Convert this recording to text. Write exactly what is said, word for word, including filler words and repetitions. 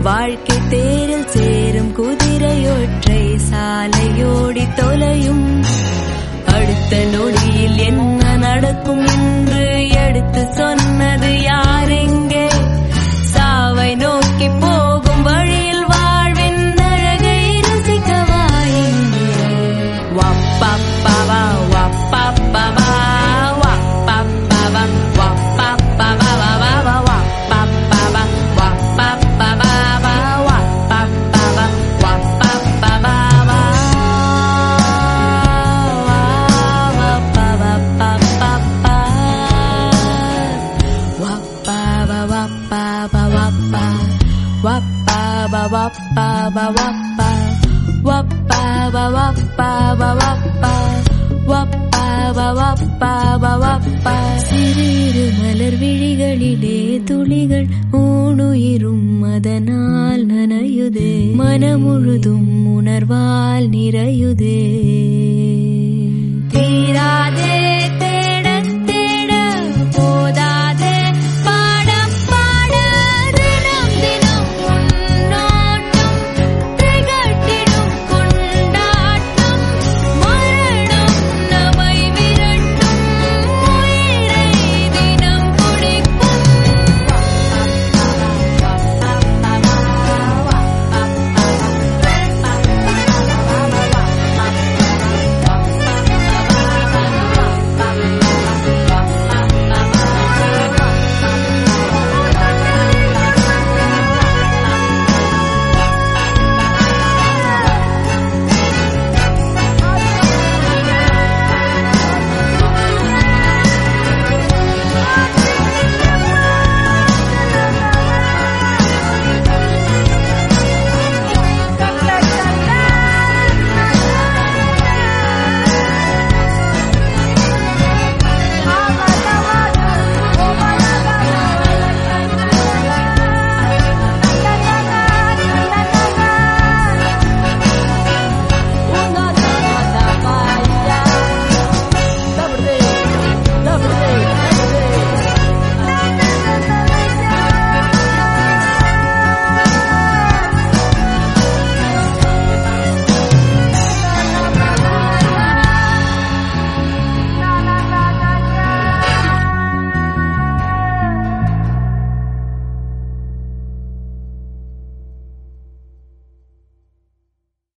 வாழ்க்கை தேரில் சேரும் குதிரையொற்றை சாலையோடி தொலையும். அடுத்த நொடியில் என்ன நடக்கும் என்று எடுத்து சொன்னது யாரெங்கே? சாவை நோக்கி போகும் வழியில் வாழ்வின் அழகை ரசிக்கவா இங்கே? வப்பப்பவா வப்பப்பவா வப்பப்பவா வப்பப்பவா வப்பப்பவா வப்பப்பவா வப்பப்பவா வப்பப்பவா சிறு மலர் விழிகளிலே துளிகள் ஊனுயிரும் அதனால் நனையுதே. மனமுழுதும் உணர்வால் நிறையுதே.